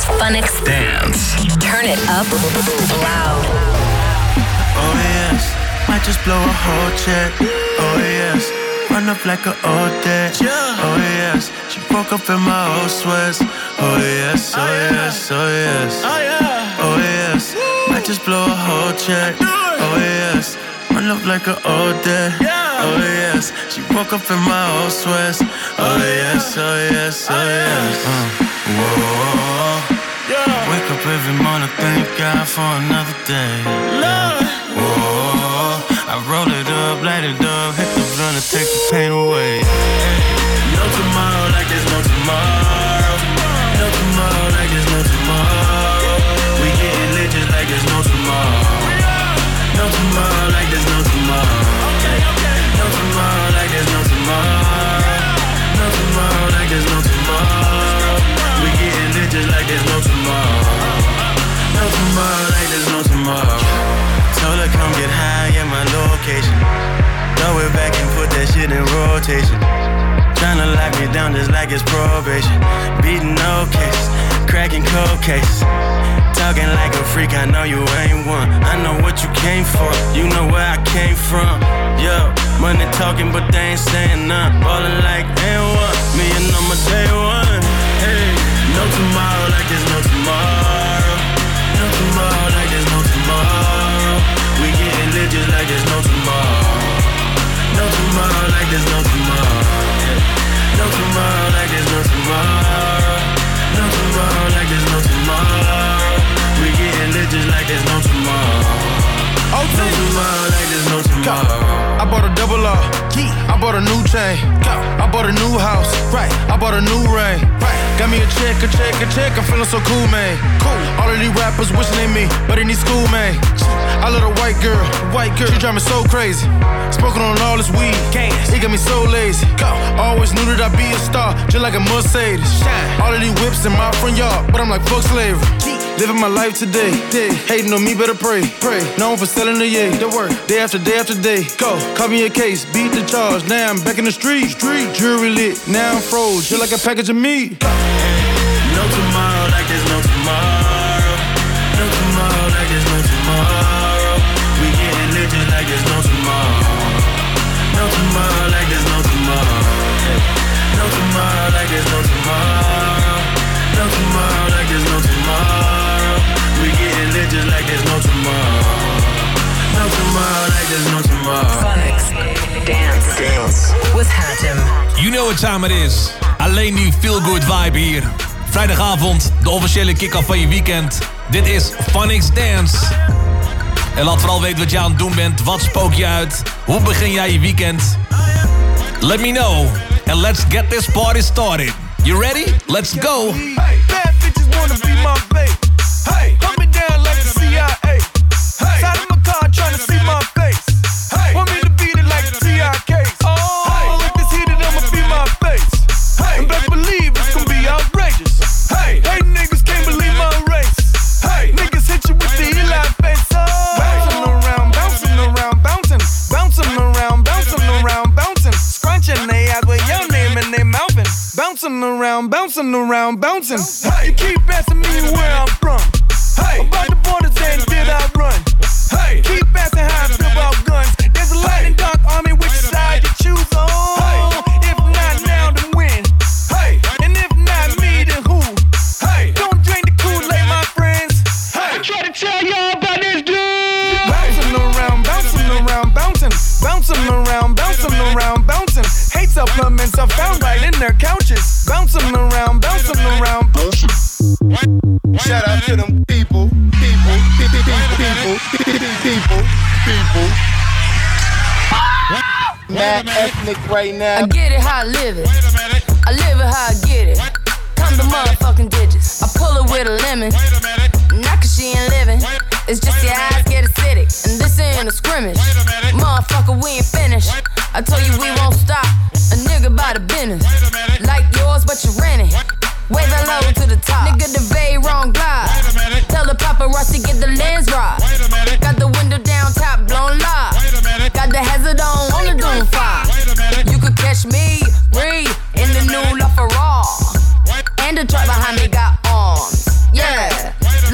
Funix Dance. Turn it up loud. Oh yes, might just blow a whole check. Oh yes, run up like an old debt. Oh yes, she broke up in my old sweats. Oh yes, oh yes, oh yes. Oh yes, might just blow a whole check. Oh yes, run up like an old debt. Oh yes, she broke up in my old sweats. Oh yes, oh yes, oh yes. Whoa. Wake up every morning, thank God for another day. Whoa, I roll it up, light it up, hit the blunt and take the pain away. No tomorrow like there's no tomorrow. No tomorrow like there's no tomorrow. We getting lit just like there's no tomorrow. No tomorrow like there's no tomorrow. No tomorrow like there's no tomorrow. No tomorrow like there's no tomorrow. We getting lit just like there's no tomorrow. No tomorrow like there's no tomorrow. Told her come get high at my location. Throw it back and put that shit in rotation. Tryna lock me down just like it's probation. Beating no cases, cracking cold cases. Talking like a freak, I know you ain't one. I know what you came for, you know where I came from. Yo, money talking but they ain't saying none. Ballin' like N1, me and number day one. Hey, no tomorrow like there's no tomorrow. No tomorrow like there's no tomorrow. We getting lit just like there's no tomorrow. No tomorrow like there's no tomorrow. No tomorrow like there's no tomorrow. No tomorrow like there's no tomorrow. We getting lit just like there's no tomorrow. No tomorrow like there's no tomorrow. I bought a double R. I bought a new chain. I bought a new house. I bought a new ring. Got me a check. I'm feeling so cool, man. All of these rappers wishing they me, but they need school, man. I love a white girl. She drive me so crazy. Smoking on all this weed. It got me so lazy. Always knew that I'd be a star, just like a Mercedes. All of these whips in my front yard, but I'm like fuck slavery. Living my life today. Hating on me, better pray. Known for selling the yay. Day after day after day. Call me a case, beat the charge. Now I'm back in the street. Jury lit, now I'm froze, just like a package of meat. No tomorrow like there's no tomorrow. No tomorrow like there's no tomorrow. We getting lit just like there's no tomorrow. No tomorrow like there's no tomorrow. No tomorrow like there's no tomorrow. No tomorrow like there's no tomorrow. We getting lit just like there's no tomorrow. No tomorrow like there's no tomorrow. Funix Dance with Hatem. You know what time it is. Alleen die feel-good vibe hier. Vrijdagavond, de officiële kick-off van je weekend. Dit is Funix Dance. En laat vooral weten wat je aan het doen bent. Wat spook je uit? Hoe begin jij je weekend? Let me know. And let's get this party started. You ready? Let's go. Hey, bad bitches wanna be my babe. Hey, hold me down like the CIA. Hey, side of my car trying to see my face. Hey, want me to beat it like the TIKs. Oh, hey, if it's heated, I'ma be my face. Hey, and best believe it's gonna be outrageous. Hey, hey, niggas can't believe my race. Hey, niggas hit you with the Eli face. Oh, bouncing around, bouncing around, bouncing, bouncing around, bouncing around, bouncing, scrunching they eyes with your name and they mouthing, bouncing around, bouncing around, bouncing. Hey, you keep asking me where I'm from. Hey, about the borders and did I run? Hey, keep asking how I feel about guns. There's a light and dark army, which side you choose on? Hey, if not now, then when? Hey, and if not me, then who? Hey, don't drink the Kool-Aid, my friends. Hey, I try to tell y'all about this dude. Bouncing around, bouncing around, bouncing, bouncing around, bouncing around, bouncing. Hate supplements are found right in their couches. Bouncing around, bouncing around, bouncing. Shout out to them people. Mad ethnic right now. I get it how I live it. I live it how I get it. Come to motherfucking digits. I pull it with a lemon. Not cause she ain't living. It's just your eyes get acidic. And this ain't a scrimmage. Motherfucker, we ain't finished. I told you we won't stop. A nigga by the business. Like yours, but you rent it. Way the low to the top. Nigga, the bay wrong glide. Tell the paparazzi get the lens right. Got the window down, top blown live. Got the hazard on the Doom 5. You could catch me, breathe, in the new LaFerrari. And the truck behind me got arms. Yeah,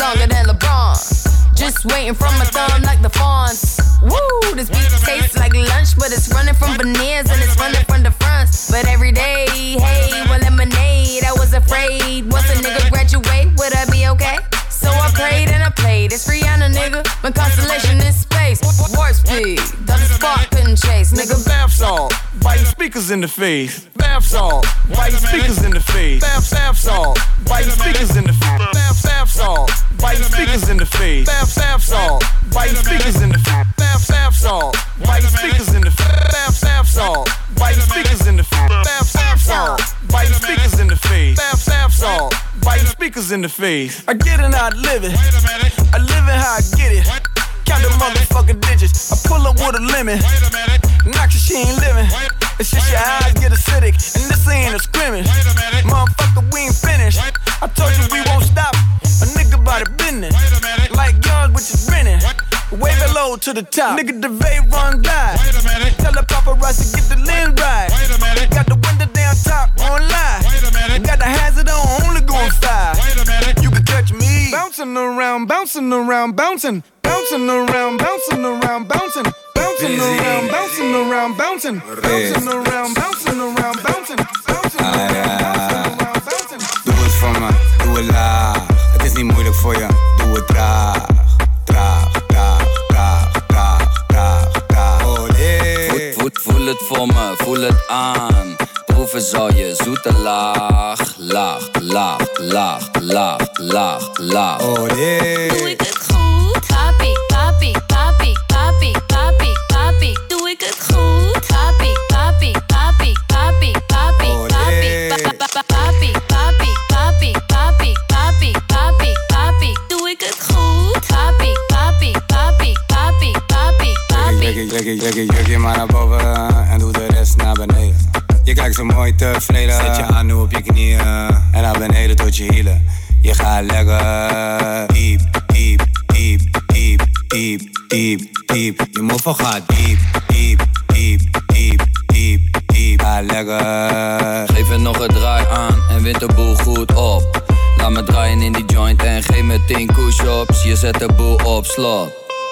longer than LeBron. Just waiting from my thumb like the fawns. Woo, this beat tastes like lunch, but it's running from veneers and it's running from the fronts. But every day, hey, well, lemonade, I was afraid. Once a nigga graduate, would I be okay? So I prayed and I played. It's Rihanna, nigga. My constellation in space. Warp speed, that the spark couldn't chase. Nigga, bath salt, biting speakers in the face. Bath salt, biting speakers in the face. Bath salt, biting speakers in the face. Bath salt, biting speakers in the face. Bath salt, biting speakers in the face. Bath salt, biting speakers in the face. Bath salt, biting speakers in the face. Bath salt, biting speakers in the face. Bath salt, biting speakers in the face. I get it how I live it. I live it how I get it. Count the motherfucking digits. I pull up with a lemon. Knock your she ain't living. It's just your eyes get acidic. And this ain't a scrimmage. Motherfucker, we ain't finished. I told you we won't stop. A nigga by the business. Like yours, which is grinning. Wave it low to the top. Nigga, the vape run die. Tell the paparazzi get the lens right. Got the window down top on live. Got the hazard on, only going 5. You can catch me bouncing around, bouncing around, bouncing. Bouncing around, bouncing around, bouncing. Bouncing around, bouncing around, bouncing. Bouncing around, bouncing around, bouncing. Bouncing around, bouncing. Doe het voor me, doe het laag. Het is niet moeilijk voor je, doe het traag. Traag, traag, traag, traag, traag, traag. Oh nee. Voel het voor me, voel het aan. Proeven zal je zoete laag. Laag, laag, laag, laag, laag, laag. Oh nee. Doe ik het goed? Papi, papi, papi, papi, papi, papi. Doe ik het goed? Papi, papi, papi, papi, papi, papi, papi, papi, papi, papi, papi, papi, papi. Doe ik het goed? Papi, papi, papi, papi, papi, papi. Trek je jurkje maar naar boven en doe de rest naar beneden. Je kijkt zo mooi tevreden. Zet je aan nu op je knieën en naar beneden tot je hielen. Je gaat lekker diep, diep, diep, diep, diep, diep, diep. Je moffel gaat diep, diep, diep, diep, diep, diep. Ga lekker. Geef het nog een draai aan en wint de boel goed op. Laat me draaien in die joint en geef me 10 push-ups. Je zet de boel op slot.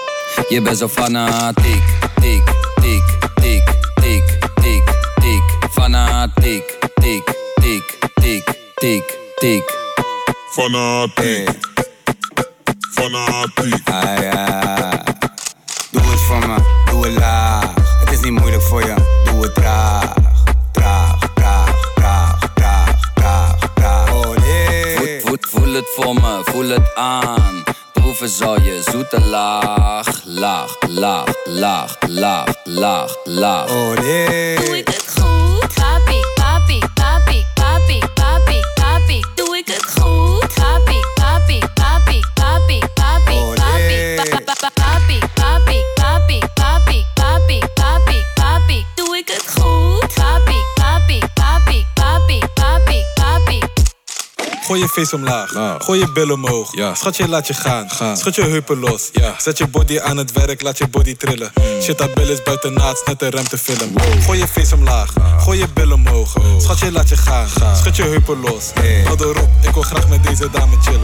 Je bent zo fanatiek, tik, tik, tik, tik, tik, tik. Fanatiek, tik, tik, tik, tik, tik. Fanatiek, fanatiek. Ah ja. Doe het voor me, doe het laag. Het is niet moeilijk voor je, doe het traag. Traag, traag, traag, traag, traag, traag. Oh nee. Voel het voor me, voel het aan. Proeven zal je zoete laag. Laag, laag, laag, laag, laag, laag. Oh nee. Doe ik het goed? Papi, papi, papi, papi, papi, papi. Doe ik het goed? Papi, papi, papi, papi, papi, papi, papi, papi, papi, papi, papi, papi, papi. Doe ik het goed? Papi, papi, papi, papi, papi, papi. Gooi je face omlaag, gooi je billen omhoog. Schat je, laat je gaan. Schud je heupen los. Zet je body aan het werk, laat je body trillen. Shit, dat bil is buiten naad, net een ruimtefilm. Gooi je face omlaag, gooi je billen omhoog. Schat je, laat je gaan. Schud je heupen los. Hou erop, ik wil graag met deze dame chillen.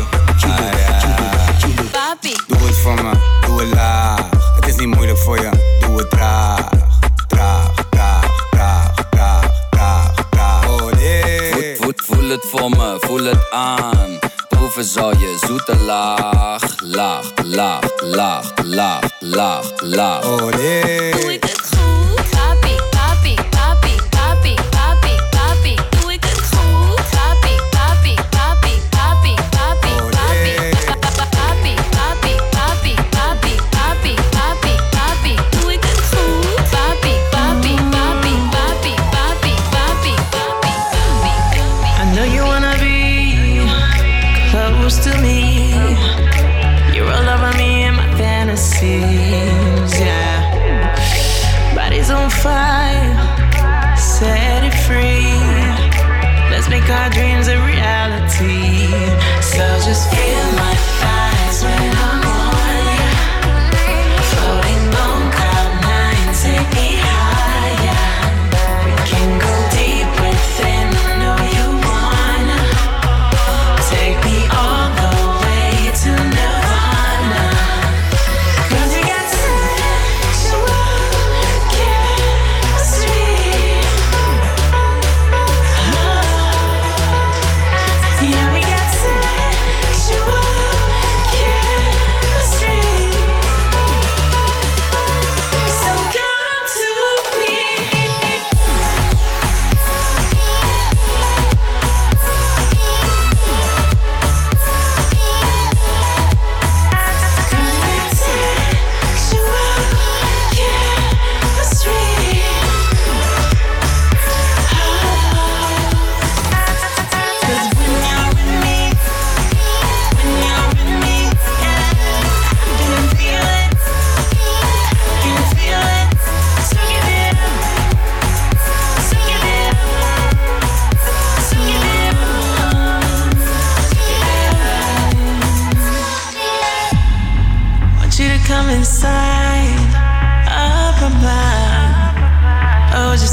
Papi. Doe het voor me, doe het laag. Het is niet moeilijk voor je, doe het traag. Traag, traag, traag, traag, traag, traag. Oh nee. Voel het voor me, voel het aan. Proeven zal je zoete laag. Laag, laag, laag, laag, laag, laag. Oh nee. Doe ik het goed? Papi, papi, papi, papi, papi, papi. Doe ik het goed? Papi, papi, papi, papi, papi, papi, papi, papi, papi, papi, papi, papi, papi. Doe ik het goed? Papi, papi, papi, papi, papi, papi, papi, papi. I know you wanna be close to me. You're all over me in my fantasies, yeah. Body's on fire, set it free. Let's make our dreams a reality. So just feel my thighs when I'm on you. Floating on cloud 9, take me higher. We can go deep within, know you wanna take me all the way tonight.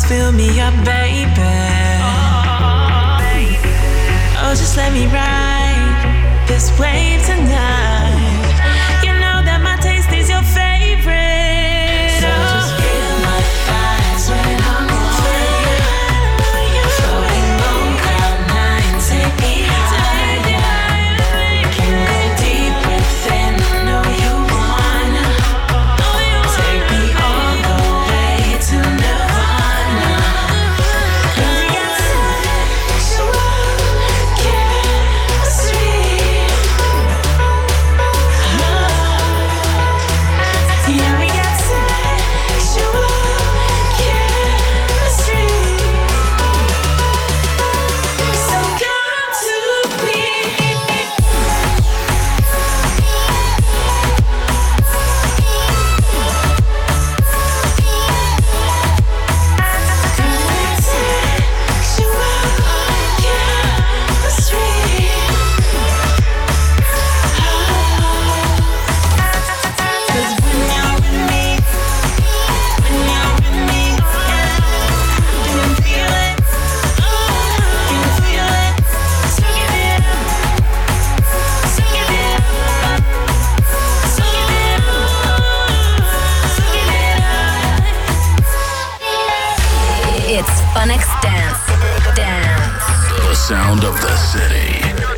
just fill me up, baby. Oh, just let me ride this wave tonight. You know that my taste is your favorite. So just feel my thighs when I'm floating on cloud nine, take me high. Can go deep within, know you wanna. Take me all the way to Nirvana. 'Cause we got sexual chemistry. Yeah, we got sexual chemistry. So come to me. It's Funix Dance. Dance. The sound of the city.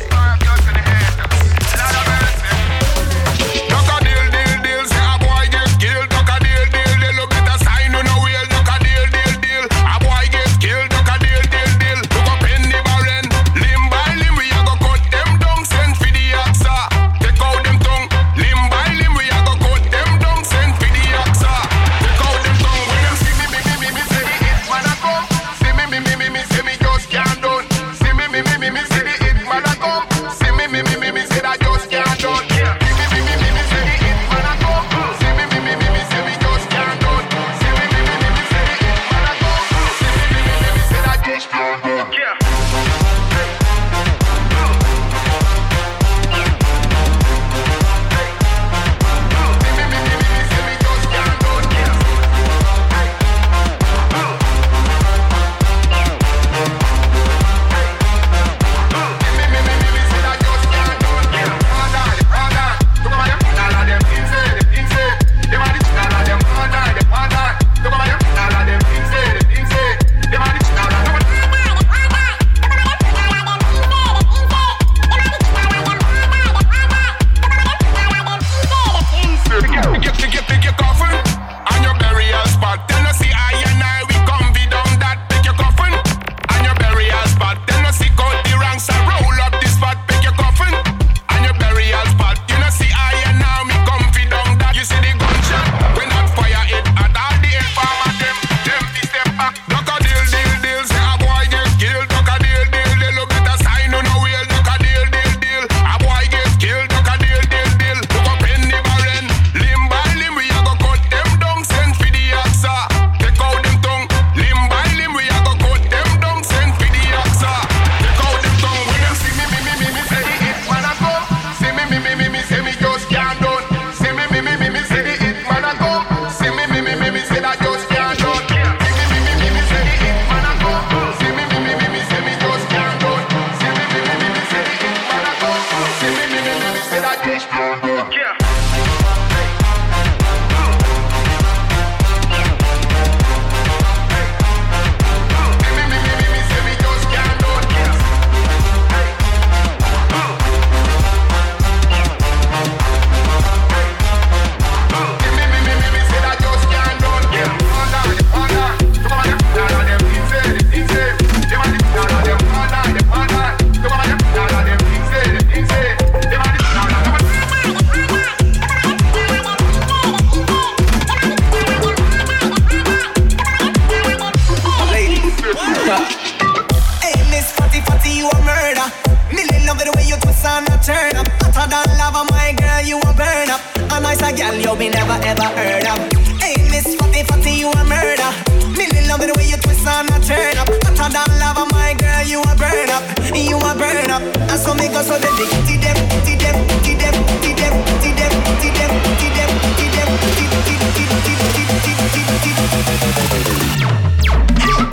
you me never ever heard of. Hey, Miss Fatty Fatty, you a murder. Million love the way you twist and a turn up. Hotter than lava, my girl, you a burn up. You a burn up. And so me go so the ditty dem, ditty dem, ditty dem, ditty dem, ditty dem, ditty dem, ditty dem, ditty dem, ditty dem, ditty dem, ditty dem, ditty dem.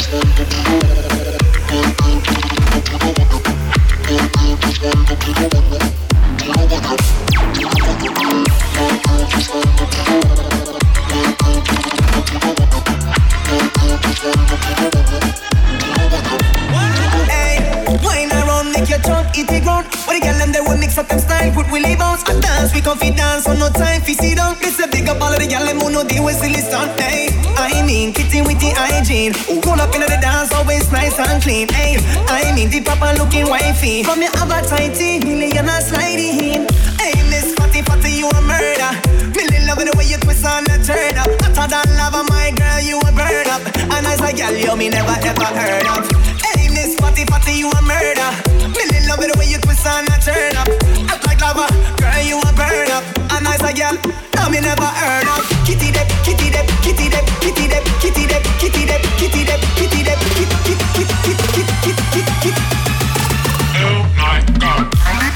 From your appetite, million are sliding. Hey, Miss Fatty Fatty, you a murder. Million loving the way you twist on the turn up. Hotter than lava, my girl, you a burn up. And as a girl, you me never ever heard of. Hey, Miss Fatty Fatty, you a murder. Million loving the way you twist on the turn up. Act like lava, girl, you a burn up. And as a girl, you me never heard of. Kitty dip, kitty dip, kitty dip, kitty dip, kitty dip, kitty dip, kitty dip, kitty dip, kitty dip, kitty dip. Oh my God.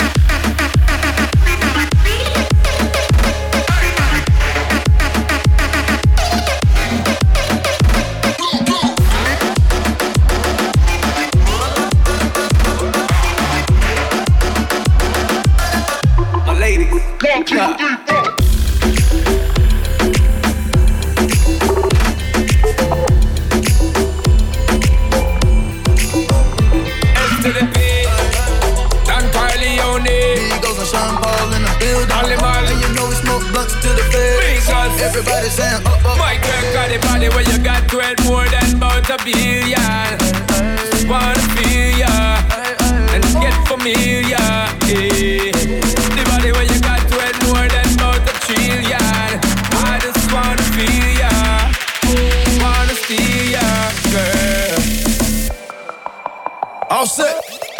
My lady, everybody saying up, up. My girl got the body where you got worth more than about $1 billion. Just wanna feel ya and get familiar. Yeah. The body where you got worth more than about $1 trillion. I just wanna feel ya, wanna steal ya, girl. All set.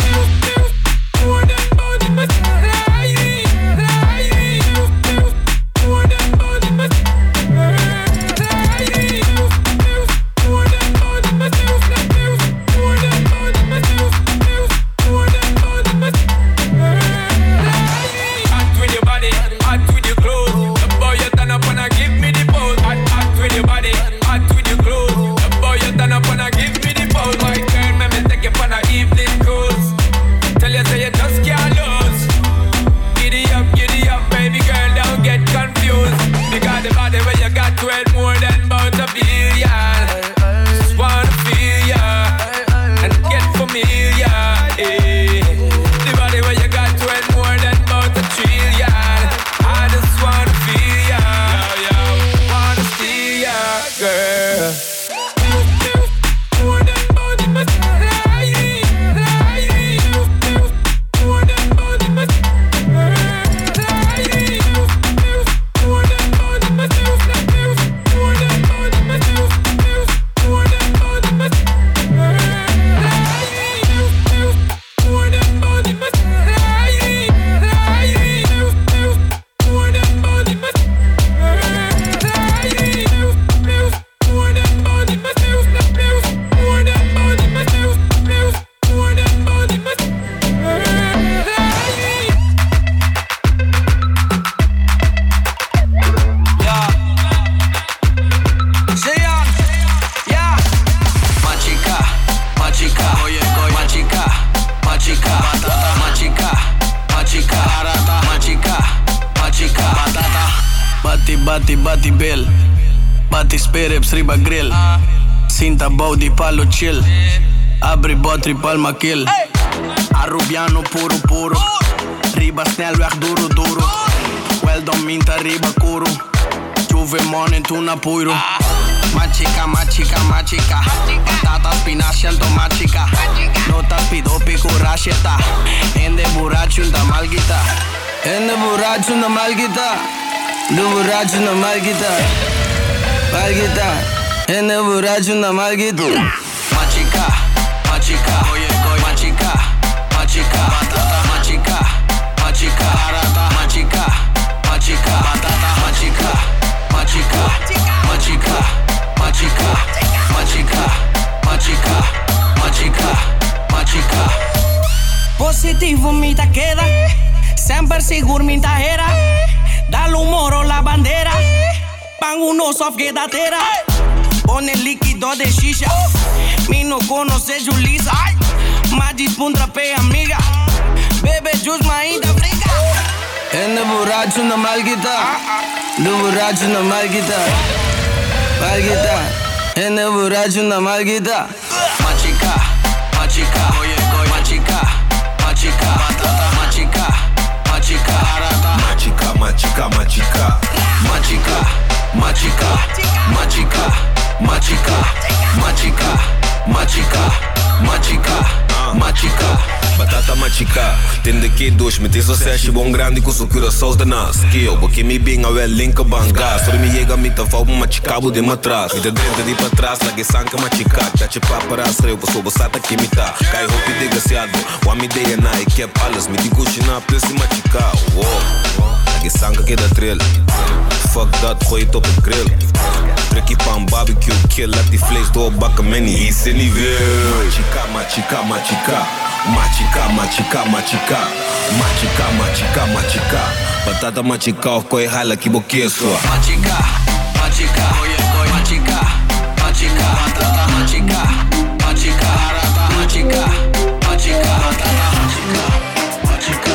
Bati Bill, Bati Spirits, Riba Grill, Cinta Body, Palo Chill, Abri Botri, Palma Kill, Arrubiano puro puro, Riba snelweg duro duro, Weldon Minta Riba Kuru, Juve Monen Tuna Puiro, Machica, machica, machica, Patata, spinaci, altomachica, Nota pido pico racheta, Ende buracho da malguita, Ende buracho da malguita. Do borracho na malguita, ende borracho na malguita. Machica, machica, machica, machica, machica, machica, machica, machica, machica, machica, machica, machica, machica, machica, machica, machica. Positivo minta queda, sempre seguro minta era. Dale un moro la bandera, pan uno soft quedatera. Pone líquido de shisha, mí no conoce Julissa. Magis puntrape amiga. Bebe juice maída frica. En de borracho na malguita. De borracho na malguita. Malguita. En de borracho na malguita. Machica, machica, machica, machica, machica, machica, machica, machica, machica, machica, machica, machica, machica, machica, machica, machica, machica. Batata machica, tem daqui dois, meter sucesso bom grande com sucura sós da nas skill, porque me bem a well link banga, só me chega me tá falando machicabo de matras, me dentro de para trás, lá que sanca machica, tá chipa para as reu, passou bastata que me tá, cai roupa de gaseado, o ame de na e que palas, me digo china preço machica, wow, que sanca que da trail, fuck that, gooi het op het grill, trek je pan barbecue, kill, laat die vlees doorbakken, man, is in nível, machica, machica, machica. Machica, machica, machica. Machica, machica, machica. Batata machica, of koi hala ki bokeso. Machica, machica, machica, machica, machica, machica, machica, machica, machica,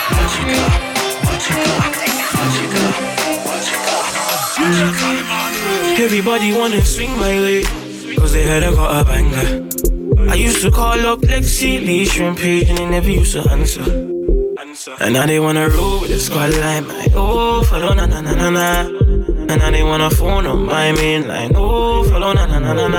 machica. Everybody wanna swing my way, cause they heard I got a banger. I used to call up Lexi, Lee, Shrimp Page, and they never used to answer. And now they wanna roll with the squad line. Oh, follow na na na na na. And now they wanna phone on my main line. Oh, follow na na na na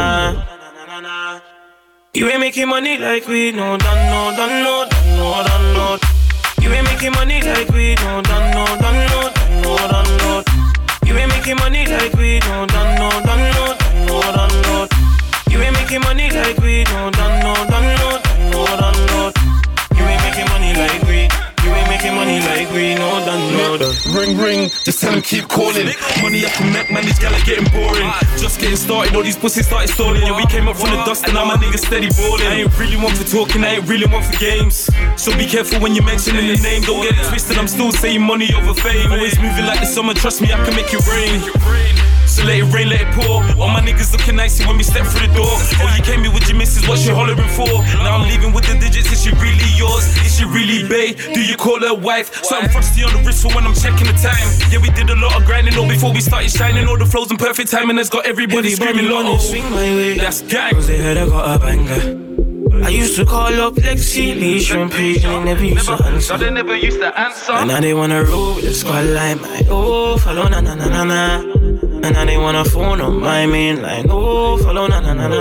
na. You ain't making money like we no done no done no done no done no. You ain't making money like we no done no done no done no done no. You ain't making money like we no done no done no done no done no. You ain't making money like we no done no done no done no done no. You ain't making money like we. You ain't making money like we no done no done. Ring ring, just tell them keep calling. Money I can make, man, these gala getting boring. Just getting started, all these pussies started stalling. Yeah, we came up from the dust and now my niggas steady balling. I ain't really one for talking, I ain't really one for games. So be careful when you're mentioning the name. Don't get it twisted, I'm still saying money over fame. Always moving like the summer, trust me, I can make it rain. So let it rain, let it pour. All my niggas looking nicey when we step through the door. Oh, you came here with your missus, what she hollering for? Now I'm leaving with the digits, is she really yours? Is she really bae? Do you call her wife? Something frosty on the wrist for when I'm checking the time. Yeah, we did a lot of grinding, all before we started shining. All the flows in perfect timing has got everybody screaming, wanna swing my way. That's gang. Cause they heard I got a banger. I used to call up Lexi, Lee, Shrimp Page, and they never used to answer. They never used to answer. And now they wanna roll with the squad line. Oh, follow na na na na na. And now they wanna phone on my main line. Oh, follow na na na na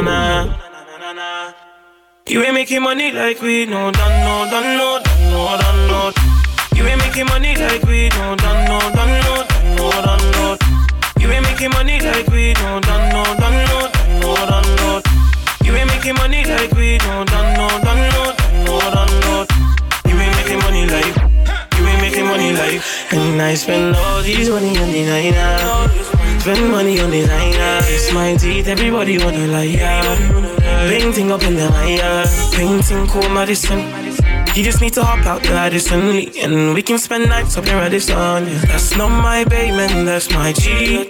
na. You ain't making money like we no done no done no done no done no. You ain't making money like we no done no done no done no done no. You ain't making money like we no done no done no done no done no. You ain't making money like we no done no done no done no done no. You ain't making money like. You ain't making money like. And I spend all these money on designer. Spend money on designer. It's my teeth, everybody wanna lie. Painting up in the higher. Painting cool Madison. You just need to hop out the Radisson and we can spend nights up in Radisson. That's not my babe, man, that's my G.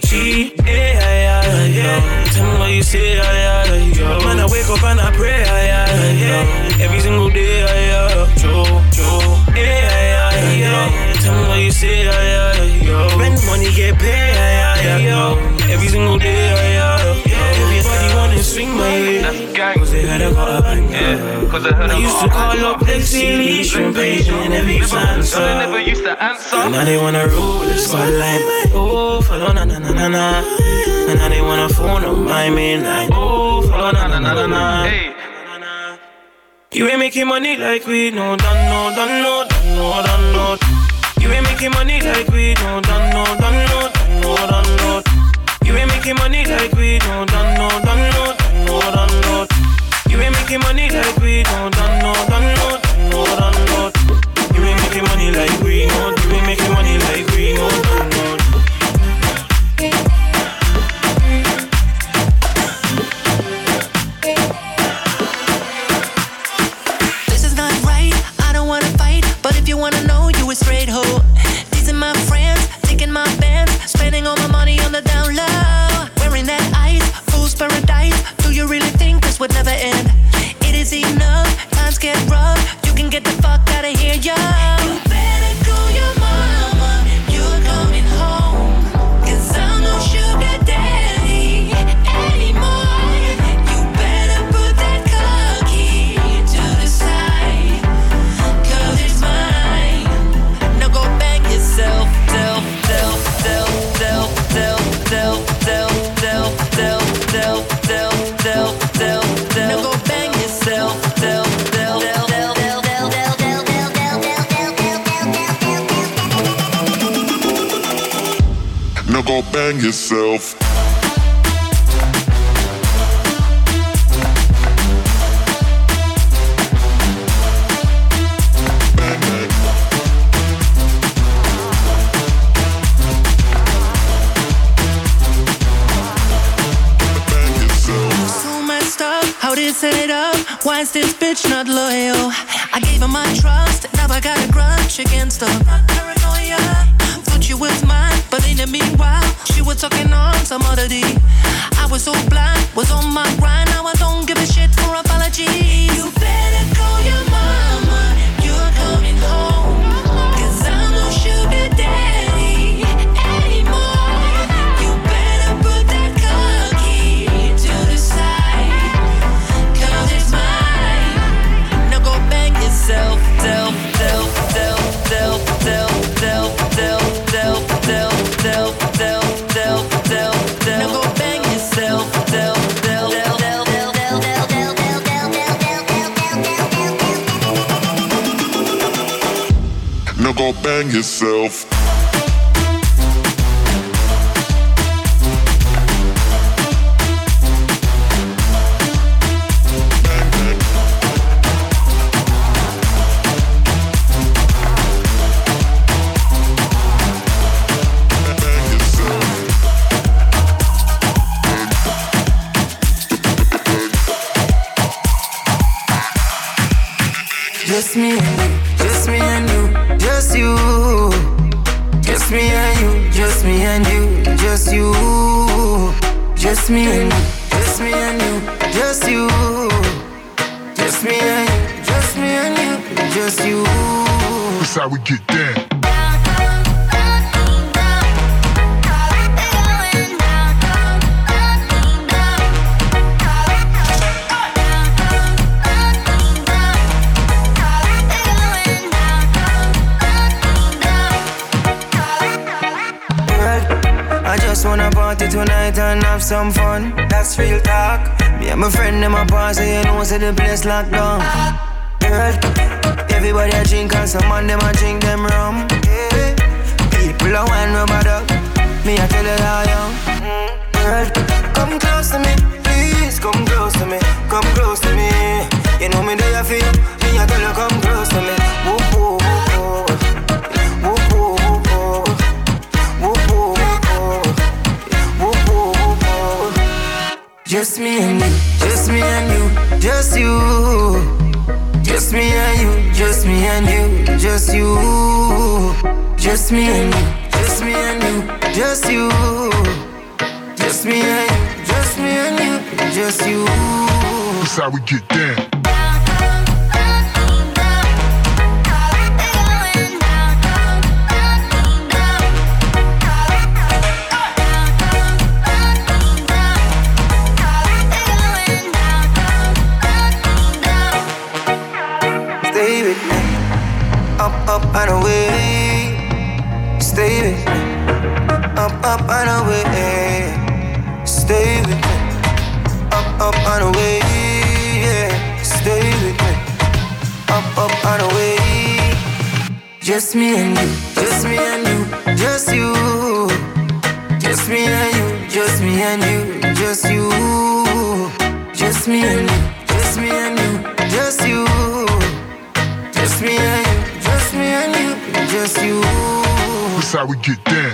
Yeah. Tell me what you say, yeah. Man, I wake up and I pray, yeah. Every single day, Joe. Yeah. Tell me what you say, yeah. Spend money, get paid, yeah. Every single day, everybody wanna swing my way. Cause they heard I got a banger. I used to call up Lexi, Lee, Shrimp Page, and they never used to answer. And now they wanna roll with the squad line. Oh, follow na na na na na. And now they wanna phone on my main line. Oh, follow na na na na na. Hey. You ain't making money like we no done no done no done no done no. You ain't making money like we no done no done no done no done no. You ain't making money like we no done no done no done no done no. You ain't making money like we no done no done no done no done no. You ain't making money like we no. You ain't making money like we no done no. This is not right, I don't wanna fight, but if you wanna know, you a straight hoe. These are my friends, taking my bands, spending all my money on the down low. Wearing that ice, fool's paradise. Do you really think this this would never end. It is enough, times get rough. You can get the fuck out of here, yo. You better call your mama, you're coming home. 'Cause I'm no sugar daddy anymore. You better put that car key to the side, 'cause it's mine. Now go bang yourself, self, self, self, self, self, self, self, self, self, self, self, self, self, self. Now go bang yourself, self, self, self, self, Now go bang yourself. So messed up, how did it set it up? Why is this bitch not loyal? I gave her my trust, now I got a grudge against her. Paranoia, thought she was mine, but in the meanwhile, she was talking on some other D. I was so blind, was on my grind, now I don't give a shit for apologies. You better call your mama, you're coming home. 'Cause I'm no sugar daddy anymore. You better put that car key to the side, 'cause it's mine. Now go bang yourself, self, self, self, self, self, self, self, self, self, self, self, self, self, self. Now go bang yourself, self, self, self, self, Now go bang yourself. Just me and you, just me and you, just you. Just me and you, just me and you, just you. Just me and you, just me and you, just you. Just me and you, just me and you, just you. That's how we get down. I just wanna party tonight and have some fun. That's real talk. Me and my friend them a party, you know, say the place locked down. Girl, everybody a drink and some man them a drink them rum. Yeah. People a wine rubber up. Me a tell you how young. Girl, come close to me, please. Come close to me, come close to me. You know me there for you. Me a tell you come close to me. Whoop whoop whoop whoop whoop whoop whoop whoop. Just me and you, just me and you, just you. Just me and you, just me and you, just you. Just me and you, just me and you, just you. Just me and you, just me and you, just you. That's how we get down. Stay with me, up and away. Stay with me, up and away. Stay with me, up and away. Yeah. Stay with me, up and away. Just me and you, just me and you, just you. Just me and you, just me and you, just you. Just me and you, just me and you, just you. Just me and you, just me and you, just you. That's how we get down.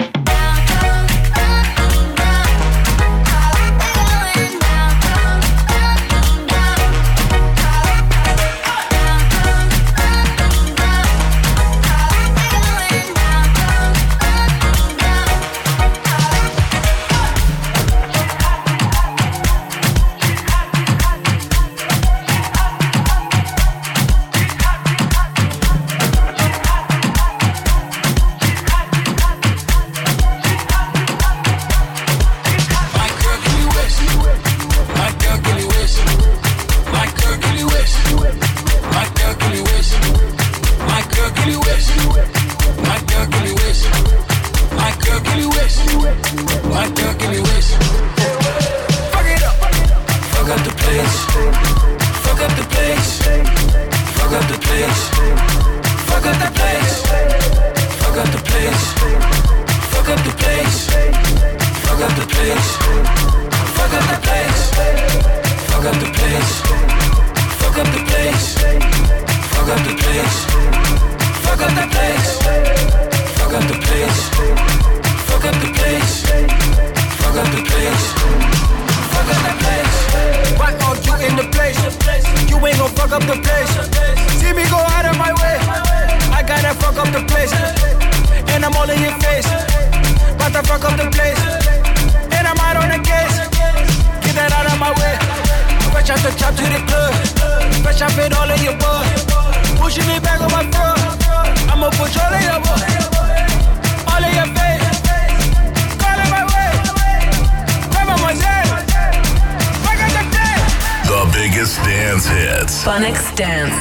place. Fuck up the place. Fuck up the place. Fuck up the place. Fuck up the place. Fuck up the place. Fuck up the place. Fuck up the place. Why are you in the place? You ain't gon' fuck up the place. See me go out of my way. I gotta fuck up the place. And I'm all in your face. About to fuck up the place. And I'm out on the case. Get that out of my way. Fresh out the top to the club. Fresh out it all in your butt. Pushing it back on my front. I'ma push all in your butt. All in your face. Call it my way. Grab on my head. Fuck up the place. The biggest dance hits. Phonics Dance.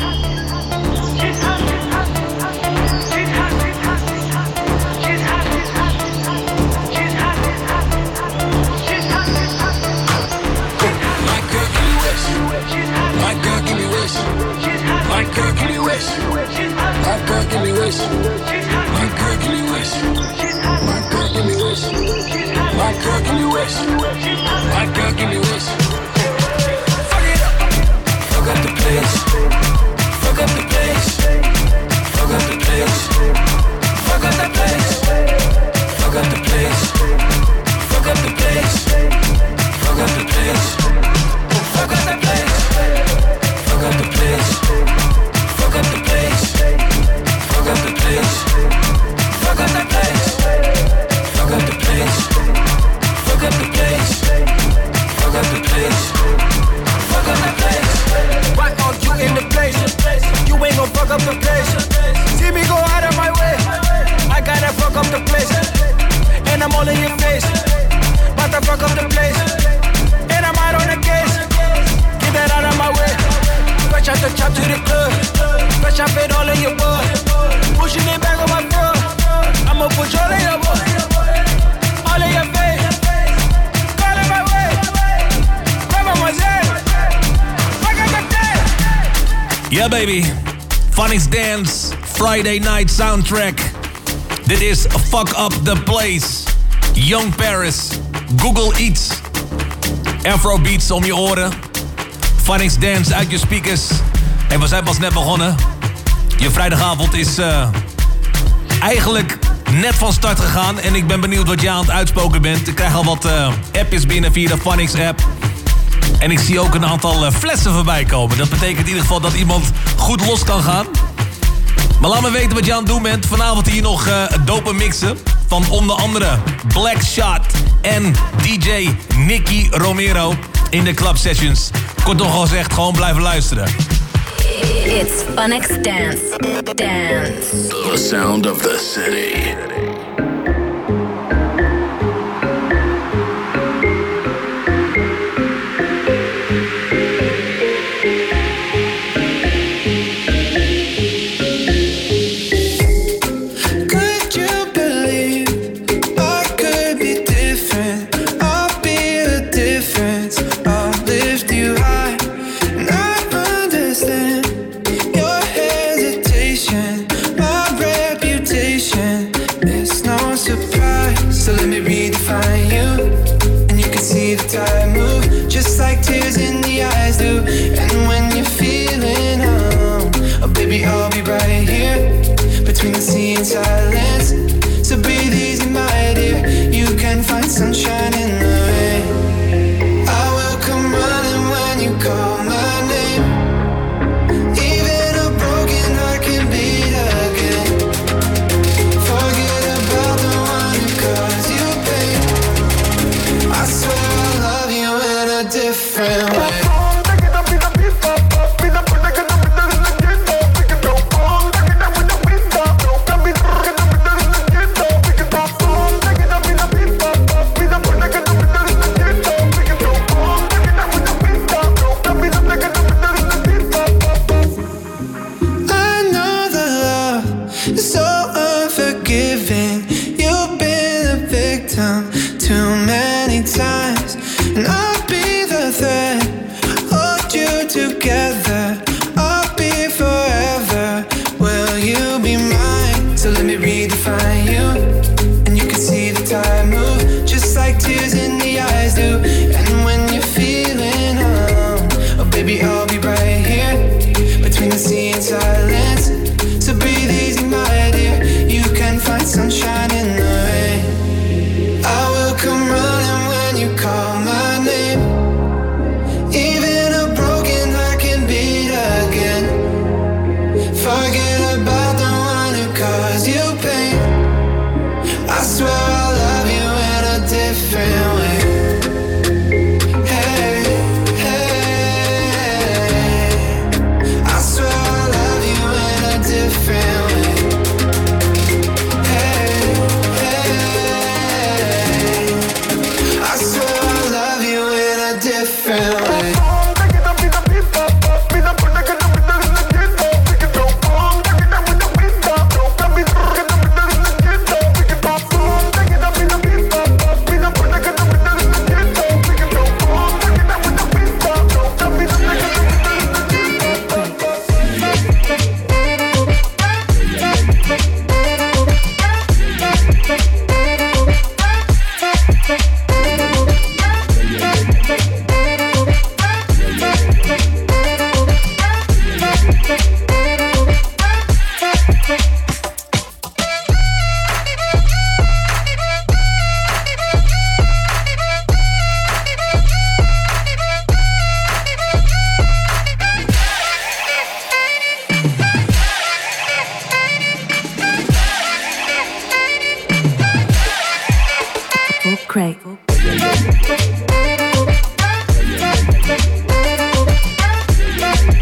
My girl, give me wish. My girl, give me wish. My girl, give me wish. My girl, give me wish. My girl, give me wish. My girl, give me wish. My girl, give me wish. Fuck it up. Fuck up the place. Fuck up the place. Fuck up the place. Fuck up the place. Fuck up the place. Fuck up the place. Fuck up the place. Fuck up the place. Fuck up the place. Fuck up the place. Fuck up the place. Fuck up the place. Fuck up the place. Fuck up the place. Fuck up the place. Fuck up the place. Why are you in the place? You ain't gon' fuck up the place. See me go out of my way. I gotta fuck up the place. And I'm all in your face. About to fuck up the place. And I'm out on the case. Get that out of my way. Fresh out the top to the club. Fresh out it all in your butt. Pushing it back on my front. I'ma push all in your butt. All in your face. Call it my way. Grab on my head. Fuck up the day. Yeah baby. Phonics Dance. Friday night soundtrack. Dit is Fuck Up The Place. Young Paris. Google Eats. Afrobeats om je oren. Phonics Dance uit je speakers. En we zijn pas net begonnen. Je vrijdagavond is eigenlijk net van start gegaan. En ik ben benieuwd wat jij aan het uitspoken bent. Ik krijg al wat appjes binnen via de Phonics app. En ik zie ook een aantal flessen voorbij komen. Dat betekent in ieder geval dat iemand goed los kan gaan. Maar laat me weten wat je aan het doen bent. Vanavond hier nog dope mixen. Van onder andere Black Shot en DJ Nicky Romero in de club sessions. Kortom gezegd, gewoon blijven luisteren. It's Phonics Dance. Dance. The sound of the city. Just like tears in the eyes do. And when you're feeling oh baby, I'll be right here between the sea and silence. So breathe easy, my dear. You can find sunshine in the rain. I will come running when you call my name. Even a broken heart can beat again. Forget about the one who caused you pain. I swear I love you in a different way. Tears in the eyes do. And when you're feeling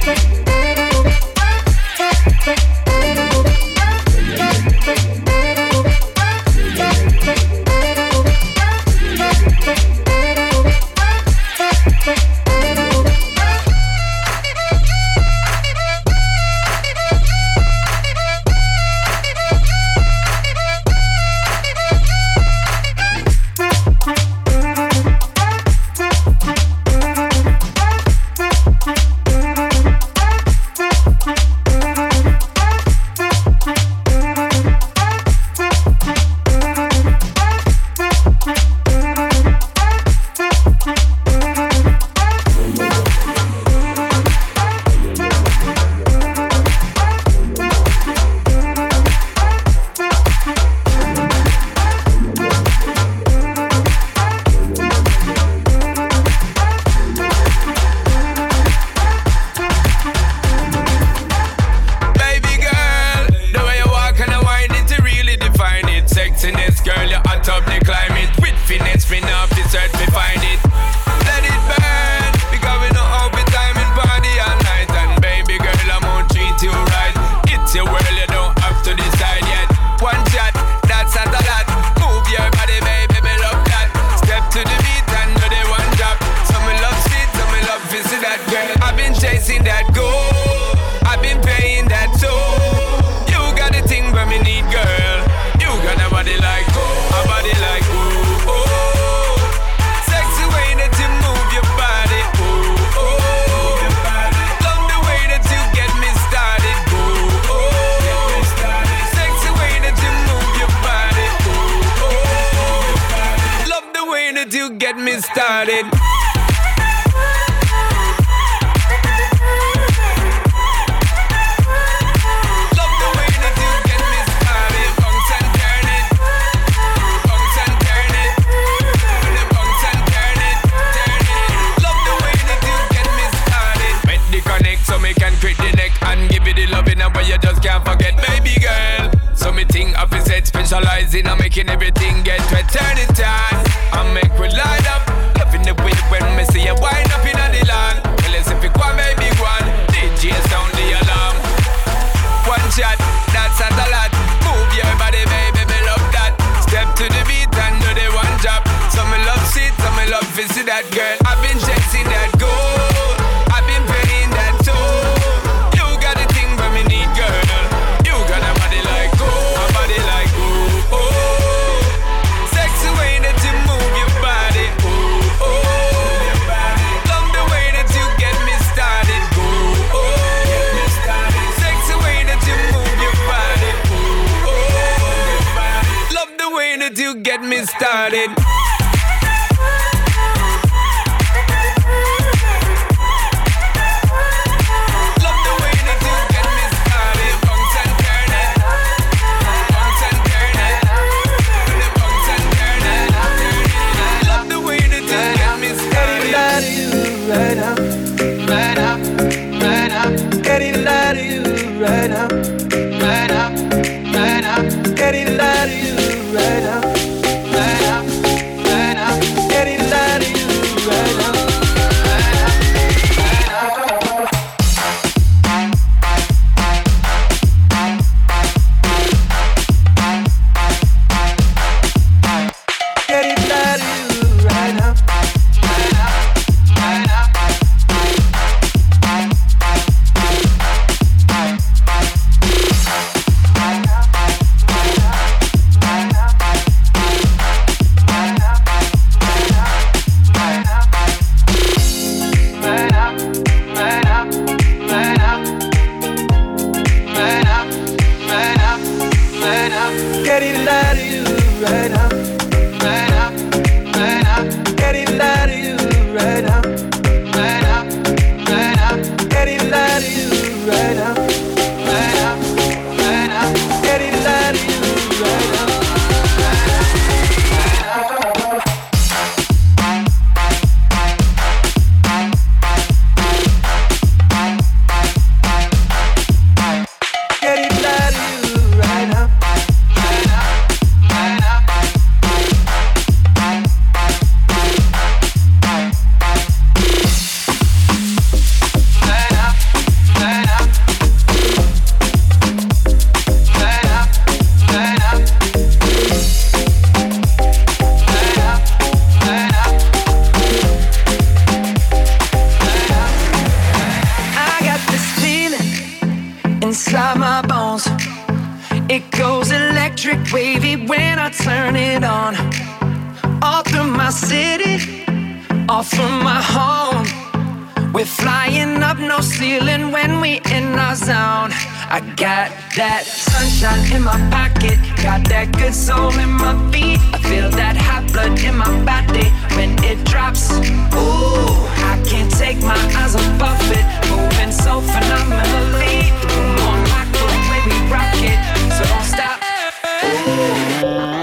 Specializing on making everything get wet. Turn it on and make we light up. Loving the way when me see you wind up in the land. Tell us if you go, baby, go on. DJ sound the alarm. One shot, that's a lot. Move your body, baby, me love that. Step to the beat and do the one drop. Some me love sit, some me love visit that girl. I've been chasing that goal. I've been paying that toll. You got the thing but me need, girl. You got a body like gold, a body like gold. Sexy way that you move your body. Love the way that you get me started. Sexy way that you move your body. Love the way that you get me started. Right now, right now, right now, getting a lot of you right now, right now, right now, getting a lot of you right now, right now, inside my bones. It goes electric wavy when I turn it on. All through my city, all through my home. We're flying up, no ceiling when we in our zone. I got that sunshine in my pocket, got that good soul in my feet. I feel that hot blood in my body when it drops. Ooh, I can't take my eyes off it, moving so phenomenally. Come on, like the way we rock it, so don't stop. Ooh.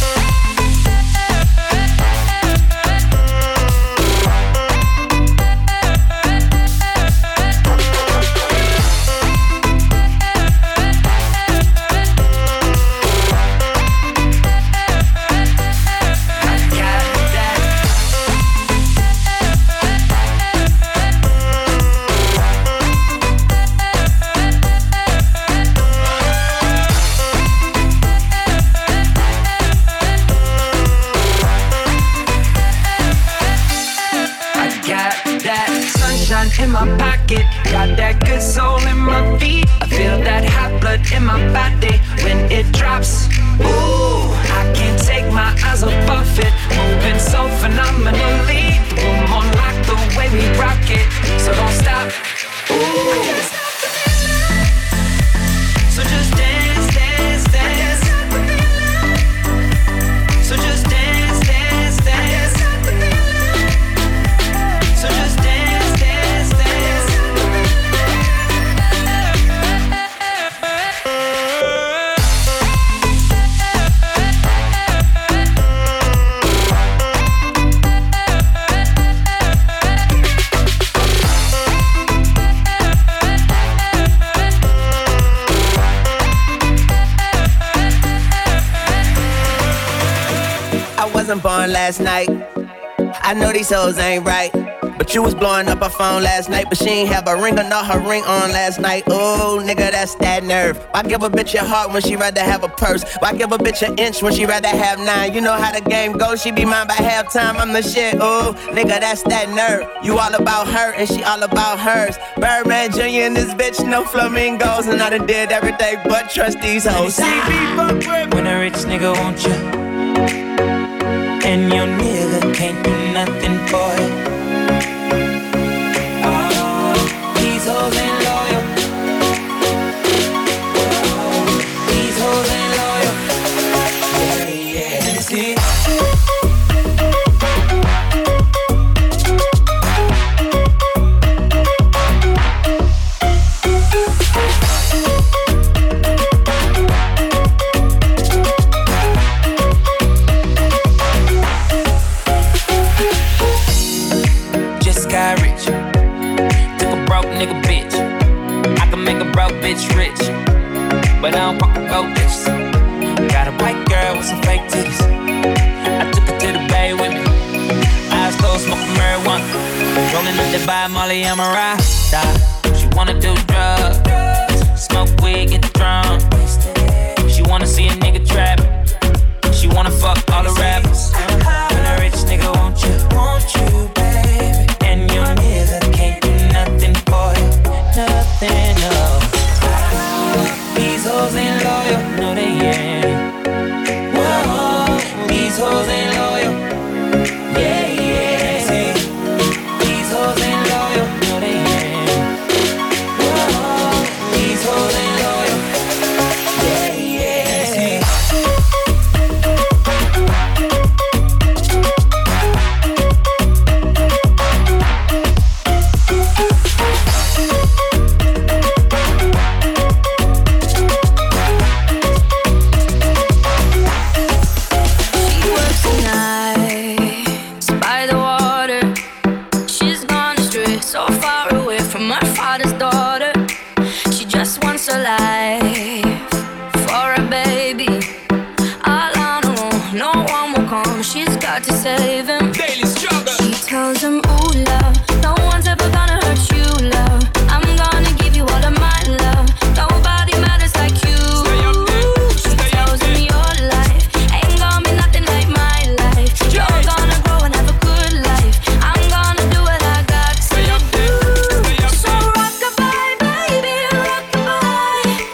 In my pocket, got that good soul in my feet. I feel that hot blood in my body when it drops. Ooh, I can't take my eyes off it, moving so phenomenally. Come on, like the way we rock it, so don't stop. Ooh, so just dance, dance, dance. So just dance, dance, dance. So just dance. Wasn't born last night. I know these hoes ain't right, but you was blowing up her phone last night, but she ain't have a ring or not her ring on last night. Ooh, nigga, that's that nerve. Why give a bitch a heart when she rather have a purse? Why give a bitch an inch when she rather have 9? You know how the game goes, she be mine by halftime. I'm the shit, ooh, nigga, that's that nerve. You all about her and she all about hers. Birdman Jr. and this bitch, no flamingos, and I done did everything but trust these hoes. See me fuck with when a rich nigga want you, and your nigga can't do nothing for it. Oh, these hoes ain't loyal. Oh, these hoes ain't loyal. Yeah, yeah. Let me see. Nigga bitch, I can make a broke bitch rich, but I don't fuck with broke bitches. Got a white girl with some fake titties. I took her to the bay with me. Eyes closed, smoking marijuana. Rolling up the by Molly, I'm a rasta. She wanna do drugs, smoke weed, get drunk. She wanna see a nigga trap. She wanna fuck all the rappers. When a rich nigga want you, baby, and your nigga can't do nothing for you, nothing, no. These hoes ain't loyal, no they ain't. Whoa, these hoes ain't loyal, yeah, yeah. See, these hoes ain't loyal, no they ain't. Whoa, these hoes ain't loyal, yeah, yeah. See. To save him. Daily struggle. She tells him, ooh, love, no one's ever gonna hurt you, love. I'm gonna give you all of my love. Nobody matters like you. She tells him your life ain't gonna be nothing like my life. You're gonna grow and have a good life. I'm gonna do what I got to do. So rockabye, baby, rockabye.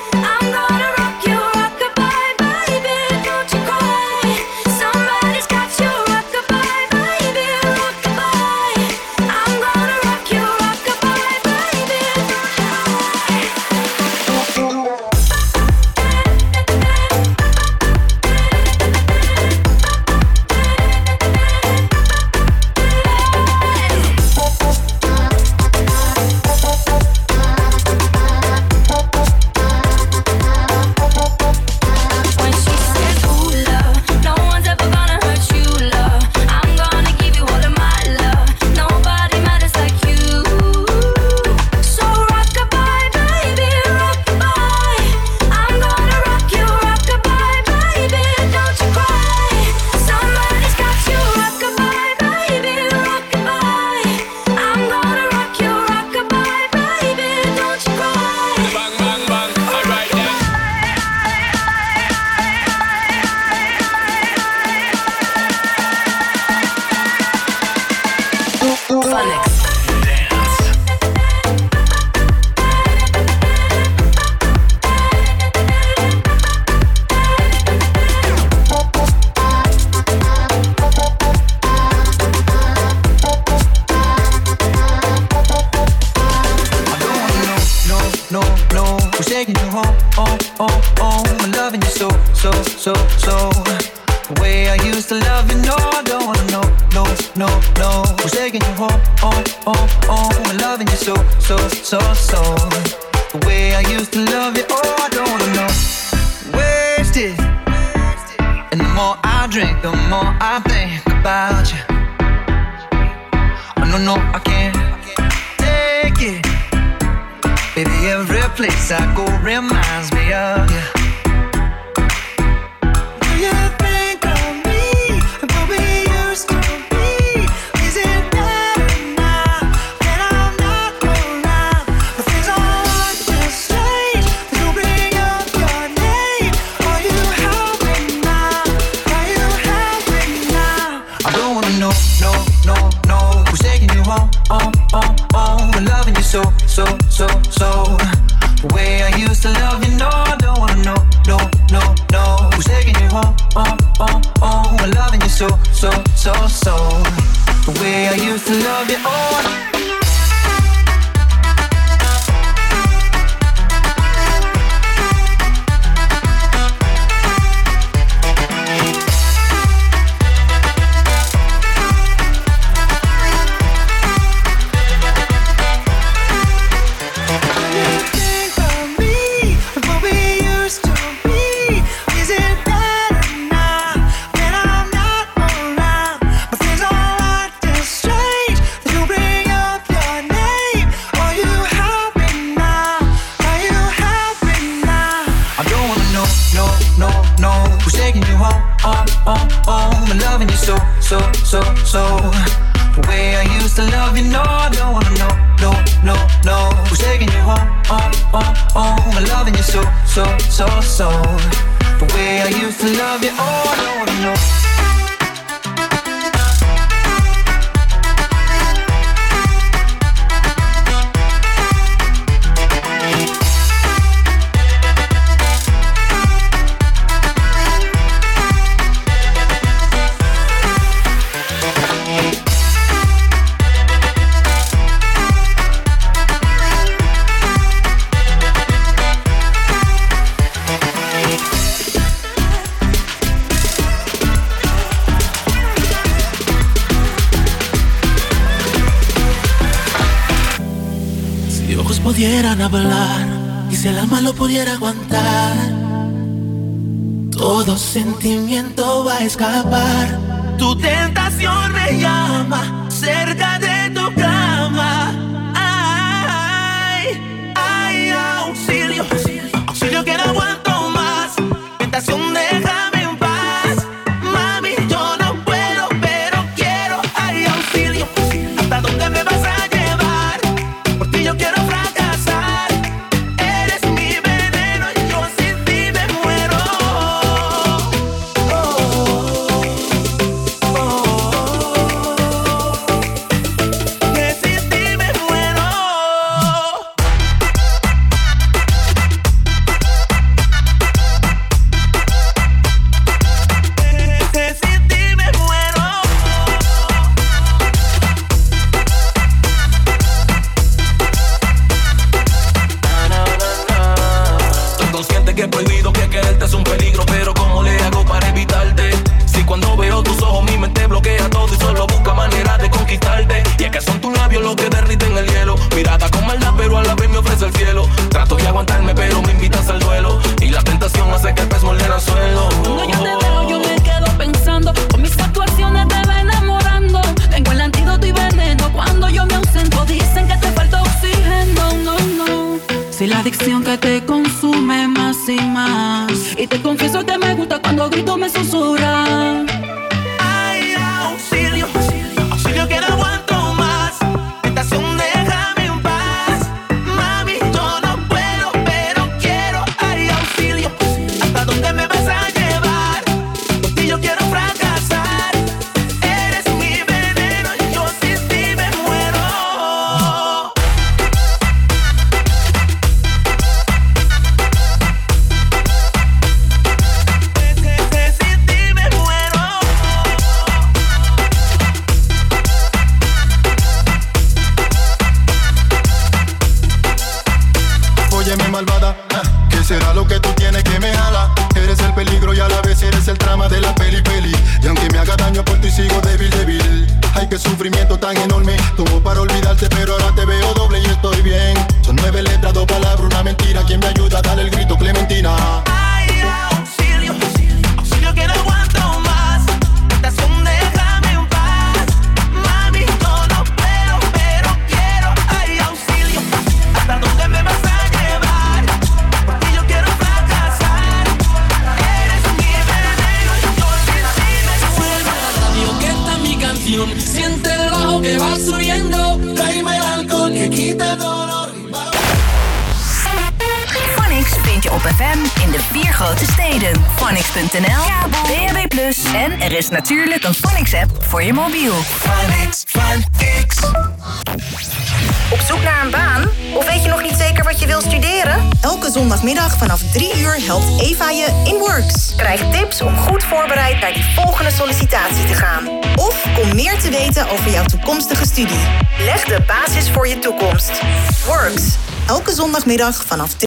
Who's taking you home, home, home, home? I'm loving you so, so, so, so. The way I used to love you, no, I don't wanna know, no, no, no. Who's taking you home, home, home, home? I'm loving you so, so, so, so. The way I used to love you, oh, I don't wanna know. Wasted. And the more I drink, the more I think about you. Oh, no, no, I can't take it. Baby, every place I go reminds me of you. Do you think of me and what we used to be? Is it better now that I'm not around? But things are just strange. You bring up your name. Are you happy now? Are you happy now? I don't wanna know, no, no, no. Who's taking you home, home, home, home? I'm loving you so, so, so, so. The way I used to love you, no, I don't wanna know, no, no, no. Who's taking you home, home, home, home? I'm loving you so, so, so, so. The way I used to love you, oh. So, so, so, so. The way I used to love you, no, I don't wanna know, no, no, no. Who's taking you home, home, home, home? I'm loving you so, so, so, so. The way I used to love you, oh, I don't wanna know. Pudieran hablar y si el alma lo pudiera aguantar, todo sentimiento va a escapar. Tu tentación me llama cerca de tu cama. Ay, ay, auxilio, auxilio que no aguanto más. Tentación, déjame en paz. Mami, yo no puedo, pero quiero. Ay, auxilio, ¿hasta dónde me vas a llevar? Por ti yo quiero fracasar. óyeme malvada, ¿qué será lo que tú tienes que me jala? Eres el peligro y a la vez eres el trama de la peli. Y aunque me haga daño por ti sigo débil. Ay, qué sufrimiento tan enorme. Tomo para olvidarte pero ahora te veo doble y estoy bien. Son 9 letras, 2 palabras, una mentira. ¿Quién me ayuda? Dale el grito, Clementina. Ay, auxilio, auxilio que no aguanto más. Tentación, déjame en paz. Mami, yo no puedo, pero quiero. Ay, auxilio, ¿hasta dónde me vas a llevar? Porque yo quiero fracasar. Eres mi veneno y yo Suena la radio que está mi canción. Siente el bajo que va subiendo. Tráeme el alcohol que quite el dolor. Phonix vind je op FM in de 4 grote steden. Phonix.nl, kabel, DAB+, en er is natuurlijk een Phonix-app voor je mobiel. Phonix. Op zoek naar een baan? Of weet je nog niet zeker wat je wilt studeren? Elke zondagmiddag vanaf 3 uur helpt Eva je in Works. Krijg tips om goed voorbereid naar die volgende sollicitatie te gaan. Of kom meer te weten over jouw toekomstige studie. Leg de basis voor je toekomst. Works. Elke zondagmiddag vanaf